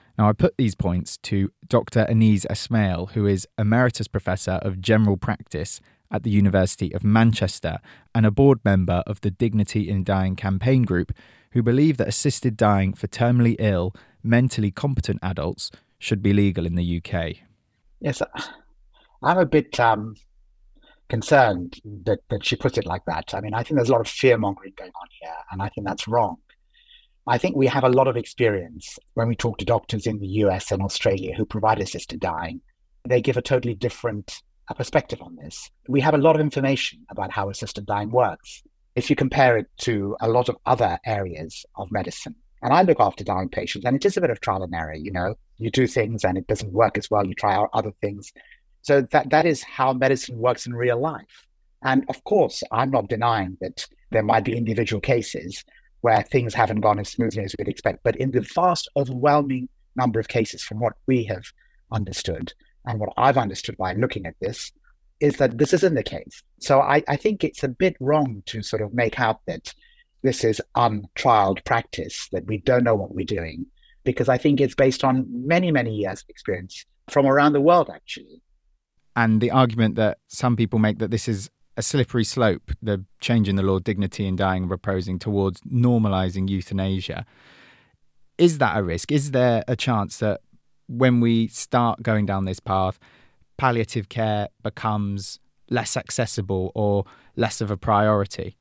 Now, I put these points to Dr. Anees Esmail, who is Emeritus Professor of General Practice at the University of Manchester and a board member of the Dignity in Dying campaign group, who believe that assisted dying for terminally ill, mentally competent adults should be legal in the UK. Yes, I'm a bit concerned that she puts it like that. I mean, I think there's a lot of fear-mongering going on here, and I think that's wrong. I think we have a lot of experience when we talk to doctors in the US and Australia who provide assisted dying. They give a totally different perspective on this. We have a lot of information about how assisted dying works. If you compare it to a lot of other areas of medicine, and I look after dying patients, and it is a bit of trial and error, you do things and it doesn't work as well, you try out other things. So that is how medicine works in real life. And of course, I'm not denying that there might be individual cases where things haven't gone as smoothly as we'd expect. But in the vast, overwhelming number of cases from what we have understood and what I've understood by looking at this, is that this isn't the case. So I think it's a bit wrong to sort of make out that this is untrialed practice, that we don't know what we're doing, because I think it's based on many, many years of experience from around the world, actually. And the argument that some people make that this is a slippery slope, the change in the law Dignity in Dying proposing towards normalising euthanasia. Is that a risk? Is there a chance that when we start going down this path, palliative care becomes less accessible or less of a priority?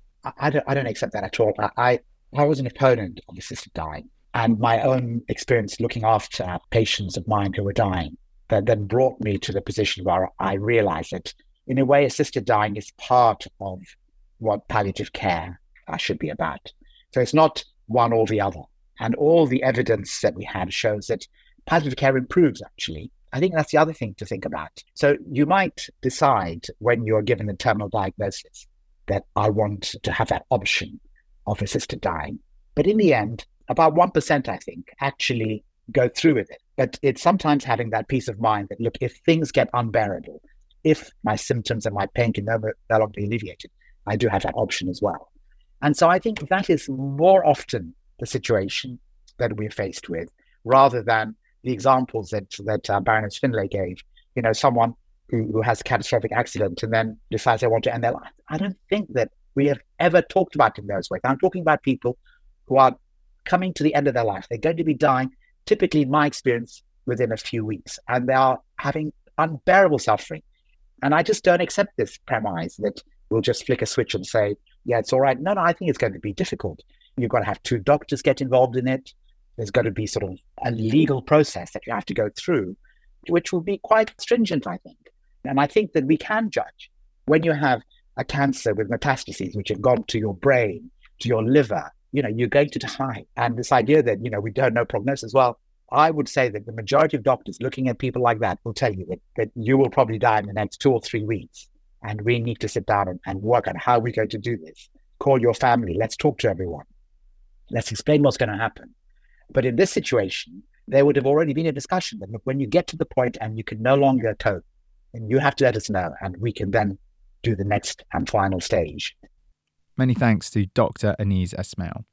I don't accept that at all. I was an opponent of assisted dying, and my own experience looking after patients of mine who were dying that then brought me to the position where I realised that in a way, assisted dying is part of what palliative care should be about. So it's not one or the other. And all the evidence that we have shows that palliative care improves, actually. I think that's the other thing to think about. So you might decide when you're given a terminal diagnosis that I want to have that option of assisted dying. But in the end, about 1%, I think, actually go through with it. But it's sometimes having that peace of mind that, look, if things get unbearable, if my symptoms and my pain can no longer be alleviated, I do have that option as well. And so I think that is more often the situation that we're faced with, rather than the examples that Baroness Finlay gave. Someone who has a catastrophic accident and then decides they want to end their life. I don't think that we have ever talked about it in those ways. I'm talking about people who are coming to the end of their life. They're going to be dying, typically, in my experience, within a few weeks, and they are having unbearable suffering. And I just don't accept this premise that we'll just flick a switch and say, yeah, it's all right. No, I think it's going to be difficult. You've got to have two doctors get involved in it. There's got to be sort of a legal process that you have to go through, which will be quite stringent, I think. And I think that we can judge when you have a cancer with metastases, which have gone to your brain, to your liver, you're going to die. And this idea that, we don't know prognosis, well, I would say that the majority of doctors looking at people like that will tell you that you will probably die in the next 2 or 3 weeks. And we need to sit down and work on how we're going to do this. Call your family. Let's talk to everyone. Let's explain what's going to happen. But in this situation, there would have already been a discussion that, look, when you get to the point and you can no longer cope, and you have to let us know, and we can then do the next and final stage. Many thanks to Dr. Anees Esmail.